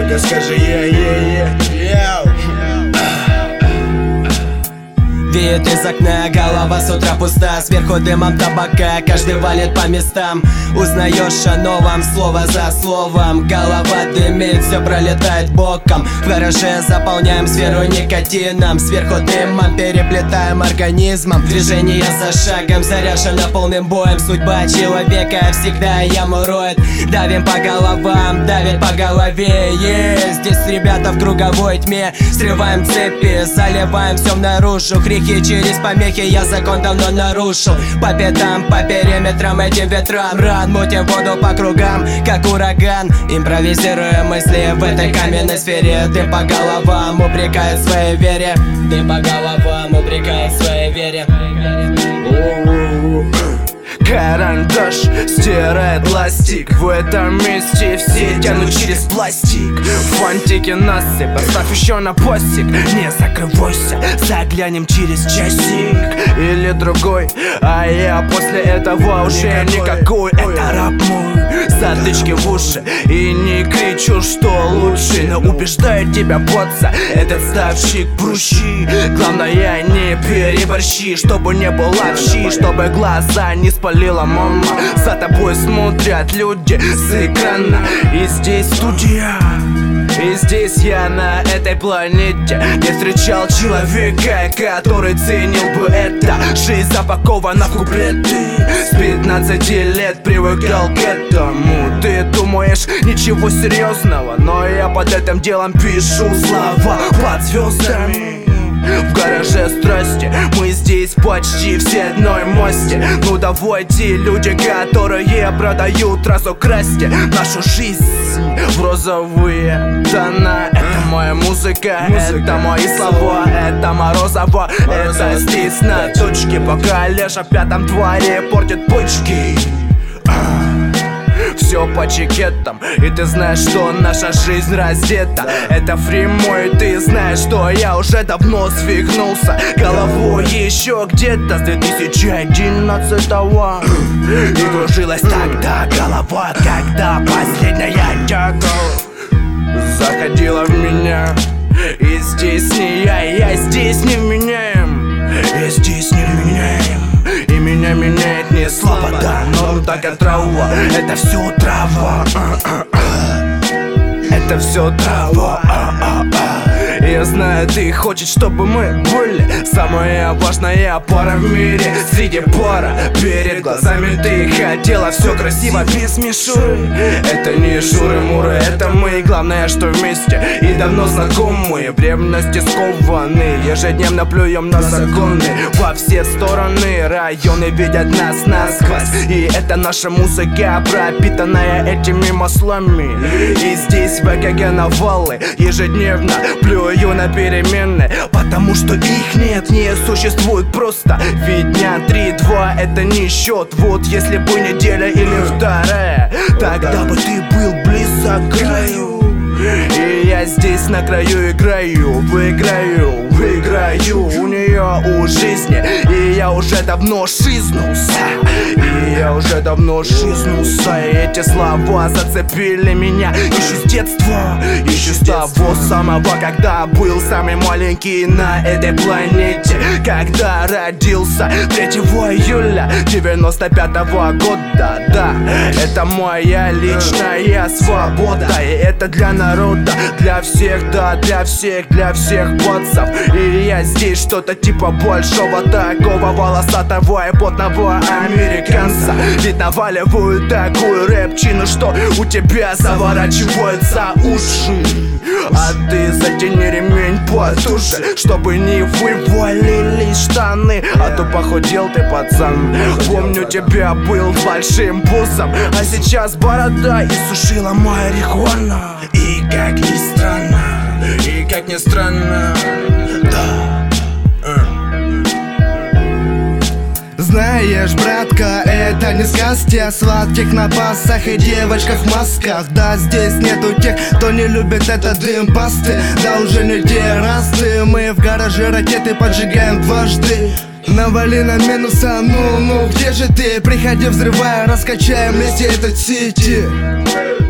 Только скажи yeah. Веет из окна, голова с утра пуста. Сверху дымом табака, каждый валит по местам. Узнаешь о новом слово за словом. Голова дымит, все пролетает боком. В гараже заполняем сферу никотином. Сверху дымом переплетаем организмом. Движение за шагом, заряжено полным боем. Судьба человека всегда яму роет. Давим по головам, давит по голове. Здесь ребята в круговой тьме. Срываем цепи, заливаем все наружу. Грехи через помехи я закон давно нарушил. По пятам, по периметрам этим ветрам. Ран, мутим воду по кругам, как ураган. Импровизируем мысли в этой каменной сфере. Дым по головам упрекает в своей вере. Дым по головам упрекает в своей вере. Карандаш стирает пластик. В этом месте все тянут через пластик. Фантики насыпь, поставь еще на постик. Не закрывайся, заглянем через часик или другой. А я после этого уже никакой. Это раб мой, затычки в уши. И не кричу, что лучше, но убеждает тебя боться этот ставщик прущи. Главное не переборщи, чтобы не было вщи, чтобы глаза не спалила мама. За тобой смотрят люди с экрана. И здесь студия, и здесь я на этой планете не встречал человека, который ценил бы это. Жизнь запакована в куплеты. С 15 лет привыкал к этому. Ты думаешь, ничего серьезного, но я под этим делом пишу слова под звездами. В гараже страсти, мы здесь почти все одной масти. Ну давайте, люди, которые продают разу красьте нашу жизнь в розовые тона. Это моя музыка, это мои слова, это Морозова. Это здесь на точке, пока Леша в пятом дворе портит почки. Все по чекетам, и ты знаешь, что наша жизнь раздета. Это фри мой, ты знаешь, что я уже давно свихнулся головой еще где-то с 2011-го. И кружилась тогда голова, когда последняя тяга заходила в меня. И здесь не я здесь не вменяем. И здесь не вменяем. И меня меняет не слобода, но такая трава. Это все трава. Это все трава. Я знаю, ты хочешь, чтобы мы были самая важная пара в мире. Среди пара перед глазами ты хотела все красиво без мишуры. Это не шуры-муры, это мы. И главное, что вместе и давно знакомые. В ревности скованы, ежедневно плюем на законы. Во все стороны районы видят нас насквозь. И это наша музыка, пропитанная этими маслами. И здесь в ЭКГ навалы ежедневно плюю на перемены, потому что их нет, не существует просто. Ведь дня 3-2 это не счет. Вот если бы неделя или вторая, тогда бы ты был близок к краю. И я здесь на краю играю, выиграю у нее у жизни. И я уже давно шизнулся. И эти слова зацепили меня еще с детства, еще с того самого, когда был самый маленький на этой планете. Когда родился 3 июля 95-го года. Да, это моя личная свобода. И это для народа, для всех, да, для всех пацав. И я здесь что-то типа большого такого волосатого и потного американца. Ведь наваливают такую рэпчину, что у тебя заворачиваются уши. А ты затяни ремень потуже, чтобы не вывалились штаны. А то похудел ты, пацан. Помню, тебя был большим бусом, а сейчас борода иссушила марихуана. И как ни странно, да. Знаешь, братка, это не сказки о сладких напасах и девочках в масках. Да, здесь нету тех, кто не любит этот дым пасты. Да, уже не те расты. Мы в гараже ракеты поджигаем дважды. Навали на минуса, ну, где же ты? Приходи, взрывай, раскачаем вместе этот сити.